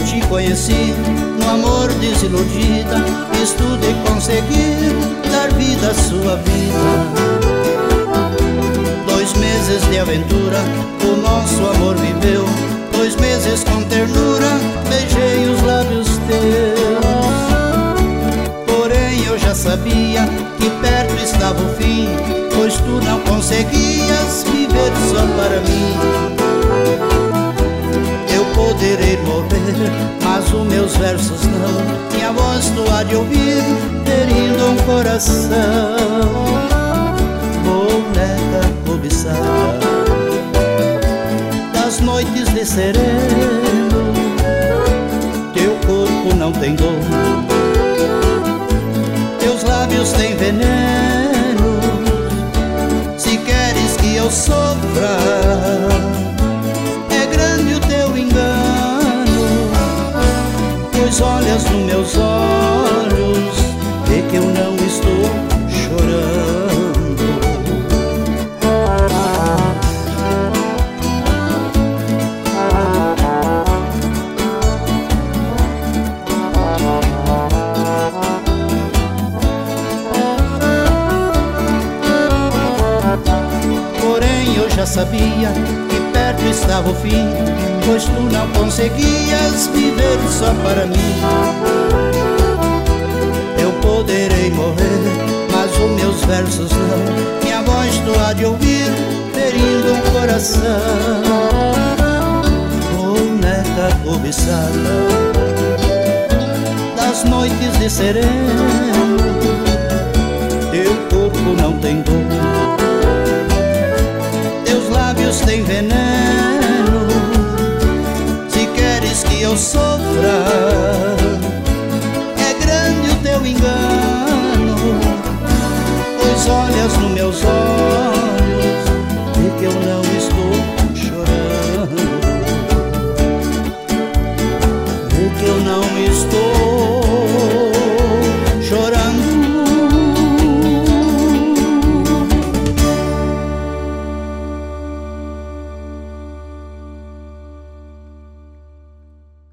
te conheci no amor desiludida, fiz tudo e consegui dar vida à sua vida. 2 meses de aventura o nosso amor viveu, 2 meses com ternura beijei os lábios teus. Porém eu já sabia que perto estava o fim, pois tu não conseguias viver só para mim. Eu poderei morrer, mas os meus versos não, minha voz tu há de ouvir, ferindo um coração. Boneca cobiçada das noites de sereno, teu corpo não tem dono, teus lábios têm veneno. Se queres que eu sofra, é grande o teu engano, pois olhas nos meus olhos, vê que eu não estou chorando. Já sabia que perto estava o fim, pois tu não conseguias viver só para mim. Eu poderei morrer, mas os meus versos não, minha voz tu há de ouvir, ferindo um coração. Boneca cobiçada das noites de sereno, teu corpo não tem dor, lábios têm veneno. Se queres que eu sofra, é grande o teu engano, pois olhas nos meus olhos, vê que eu não